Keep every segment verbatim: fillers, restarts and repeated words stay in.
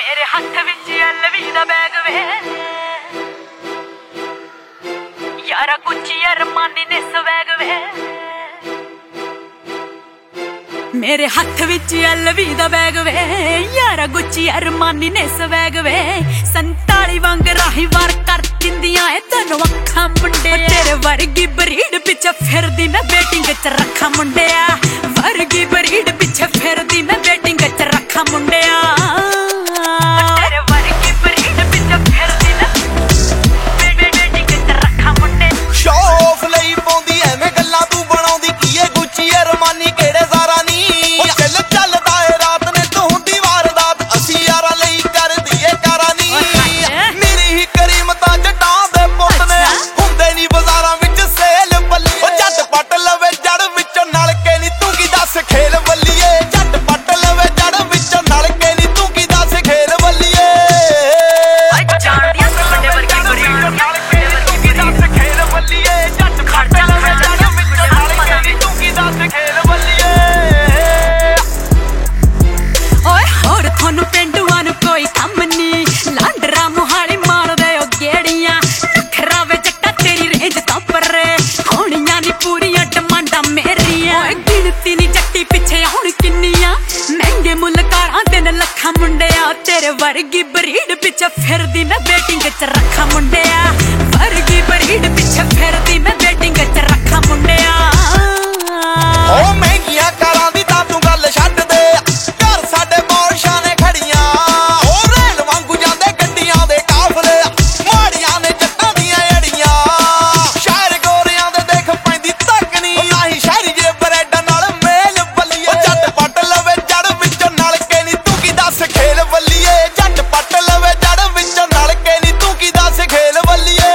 मेरे हाथ विच एलवी दा बैग वे यारा गुच्ची अरमानी ने स्वैग वे मेरे हाथ विच एलवी दा बैग वे यारा गुच्ची अरमानी ने स्वैग वे संताली वांग राही वार कर दिंदियां ए तैनू अखां मुंडे तेरे वर्गी बरीड पिछे फिरदी मैं बेटिंग च रखा मुंडिया वर्गी बरीड पिछे फिरदी मैं बेटिंग च रखा मुंडिया तेरे वर्गी बरीड पिछे फिरदी मैं बेटिंग च रखा मुंडे शो ऑफ ਲਈ ਪਾਉਂਦੀ ਐਵੇਂ ਗੱਲਾਂ ਤੂੰ ਬਣਾਉਂਦੀ ਕੀ ਏ ਗੁੱਚੀ ਅਰਮਾਨੀ ਕਿਹੜੇ ਜ਼ਾਰਾ ਨੀ ਉਹ ਚੱਲ ਚੱਲਦਾ ਏ ਰਾਤ ਨੇ ਤੂੰ ਹੁੰਦੀ ਵਾਰਦਾਤ ਅਸੀਂ ਯਾਰਾਂ ਲਈ ਕਰਦੀ ਏ ਕਾਰਾਂ ਨੀ ਮੇਰੀ ਹੀ ਕਰੀਮਤਾਂ ਜੱਟਾਂ ਦੇ ਪੁੱਤ ਨੇ ਹੁੰਦੇ ਨੀ ਬਾਜ਼ਾਰਾਂ ਵਿੱਚ ਸੇਲ ਬੱਲੀ ਉਹ ਜੱਟ ਪੱਟ ਲਵੇ ਜੜ ਵਿੱਚੋਂ ਨਲਕੇ ਨੀ ਤੂੰ ਕੀ ਦੱਸ ਖੇਲ ਬੱਲੀਏ ਜੱਟ ਪੱਟ ਲਵੇ ਜੜ ਵਿੱਚੋਂ ਨਲਕੇ ਨੀ ਤੂੰ ਕੀ ਦੱਸ ਖੇਲ ਬੱਲੀਏ ਜਾਣਦੀਆਂ ਵੱਡੇ ਵਰਗੀ ਬਰੀਡ ਨਲਕੇ ਨੀ ਤੂੰ ਕੀ ਦੱਸ ਖੇਲ ਬੱਲੀਏ ਜੱਟ ਪੱਟ ਲਵੇ ਜੜ ਵਿੱਚੋਂ ਨਲਕੇ ਨੀ ਤੂੰ ਕੀ ਦੱਸ ਖੇਲ ਬੱਲੀਏ ਓਏ ਹੋਰ ਤੁਹਾਨੂੰ ਪਿੰਡੂਆਂ ਨੂੰ ਕੋਈ ਕੰਮ ਨੀ ਲਾਂਡਰਾ ਮੁਹਾਲੀ ਮਾਰਦੇ ਓ ਗੇੜੀਆਂ ਖਰਾ ਵੇ ਜੱਟਾ ਤੇਰੀ ਰੇਂਜ ਤੋਂ ਪਰੇ ਹੋਣੀਆਂ ਨੀ ਪੂਰੀਆਂ ਡਮਾਂਡਾਂ ਮੇਰੀਆਂ ਓਏ ਗਿਣਤੀ ਨੀ ਜੱਟੀ ਪਿੱਛੇ ਹੁਣ ਕਿੰਨੀਆਂ ਮਹਿੰਗੇ ਮੁੱਲ ਕਾਰਾਂ ਦੇ ਨੇ ਲੱਖਾਂ ਮੁੰਡਿਆ ਤੇਰੇ ਵਰਗੀ ਬਰੀਡ ਪਿੱਛੇ ਫਿਰਦੀ ਮੈਂ ਬੇਟਿੰਗ ਚ ਰੱਖਾਂ ਮੁੰਡਿਆ ਵਰਗੀ ਬਰੀਡ ਪਿੱਛੇ ਫਿਰਦੀ ਮੈਂ ਬੇਟਿੰਗ ਚ ਰੱਖਾਂ ਮੁੰਡਿਆ ਓ ਮਹਿੰਗੀਆਂ ਕਾਰਾਂ ਦੀ ਤਾਂ ਤੂੰ ਗੱਲ ਛੱਡ ਦੇ ਘਰ ਸਾਡੇ ਮੌਰਸ਼ਾਂ ਨੇ ਖੜੀਆਂ ਓ ਰੇਲ ਵਾਂਗੂ ਜਾਂਦੇ ਗੱਡੀਆਂ ਦੇ ਕਾਫਲੇ ਮਾੜੀਆਂ ਨੇ ਜੱਟਾਂ ਦੀਆਂ ਏੜੀਆਂ ਸ਼ਹਿਰ ਗੋਰਿਆਂ ਦੇ ਦੇਖ ਪੈਂਦੀ ਤੱਕ ਨੀ ਨਾਹੀਂ ਸ਼ਹਿਰੀ ਜੇ ਬਰੈਡ ਨਾਲ ਮੇਲ ਬੱਲੀਏ ਓ ਜੱਟ ਪੱਟ ਲਵੇ ਜੜ ਵਿੱਚੋਂ ਨਲਕੇ ਨੀ ਤੂੰ ਕੀ ਦੱਸ ਖੇਲ ਬੱਲੀਏ ਜੱਟ ਪੱਟ ਲਵੇ ਜੜ ਵਿੱਚੋਂ ਨਲਕੇ ਨੀ ਤੂੰ ਕੀ ਦੱਸ ਖੇਲ ਬੱਲੀਏ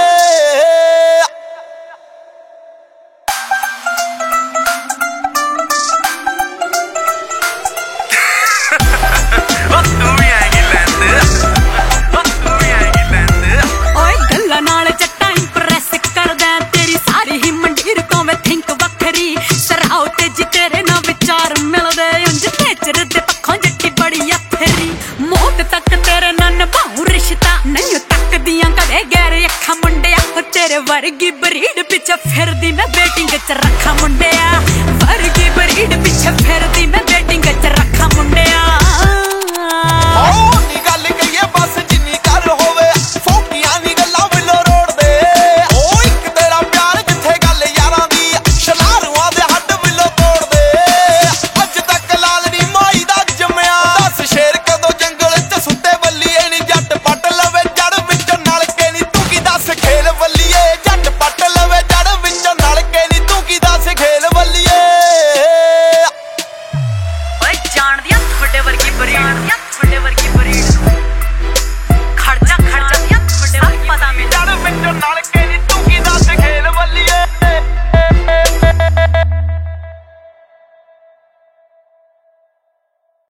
ਓਏ ਗੱਲਾਂ ਨਾਲ ਜੱਟਾਂ ਇੰਪ੍ਰੈਸ ਕਰਦਾ ਤੇਰੀ ਸਾਰੀ ਹੀ ਮੰਡੀਰ ਤੋਂ ਮੈਂ ਥਿੰਕ ਵੱਖਰੀ ਸਰਾਉ ਤੇ ਜੀ ਤੇਰੇ ਨਾਲ ਵਿਚਾਰ ਮਿਲਦੇ ਉਂਝ ਨੇਚਰ ਦੇ ਪੱਖੋਂ ਜੱਟੀ ਬੜੀ ਅਥਰੀ ਮੌਤ ਤੱਕ ਤੇਰੇ ਨਾਲ ਨਿਭਾਉ ਰਿਸ਼ਤਾ ਨਹੀਂ ਤੱਕਦੀਆਂ ਕਦੇ ਗੈਰ ਅੱਖਾਂ ਮੁੰਡਿਆ ਤੇਰੇ ਵਰਗੀ ਬਰੀਡ ਪਿੱਛੇ ਫਿਰਦੀ ਮੈਂ ਬੇਟਿੰਗ ਚ ਰੱਖਾਂ ਮੁੰਡਿਆ ਵਰਗੀ ਬਰੀਡ ਪਿੱਛੇ ਫਿਰਦੀ ਮੈਂ ਬੇਟਿੰਗ ਚ ਰੱਖਾਂ ਮੁੰਡਿਆ ਓ ਨੀ ਗੱਲ ਕਹੀਏ ਬਸ ਜਿੰਨੀ ਕਰ ਹੋਵੇ ਫੋਕੀਆਂ ਨੀ ਗੱਲਾਂ ਬਿਲੋ ਰੋਡ ਦੇ ਓ ਇੱਕ ਤੇਰਾ ਪਿਆਰ ਜਿੱਥੇ ਗੱਲ ਯਾਰਾਂ ਦੀ ਸ਼ਲਾਰੂਆਂ ਦੇ ਹੱਡ ਬਿਲੋ ਤੋੜ ਦੇ ਅੱਜ ਤੱਕ ਲਾਲ ਨੀ ਮਾਈ ਦਾ ਜੰਮਿਆ ਦਸ ਸ਼ੇਰ ਕਦੋਂ ਜੰਗਲ ਚ ਸੁੱਤੇ ਬੱਲੀਏ ਨੀ ਜੱਟ ਪੱਟ ਲਵੇ ਜੜ ਵਿੱਚੋਂ ਨਲਕੇ ਨੀ ਤੂੰ ਕੀ ਦੱਸ ਖੇਲ ਬੱਲੀਏ ਜੱਟ ਪੱਟ ਲਵੇ ਜੜ ਵਿੱਚੋਂ ਨਲਕੇ ਨੀ ਤੂੰ ਕੀ ਦੱਸ ਖੇਲ ਬੱਲੀਏ ਓਏ ਜਾਣਦੀਆਂ ਵੱਡੇ ਵਰਗੀ ਬਰੀਡ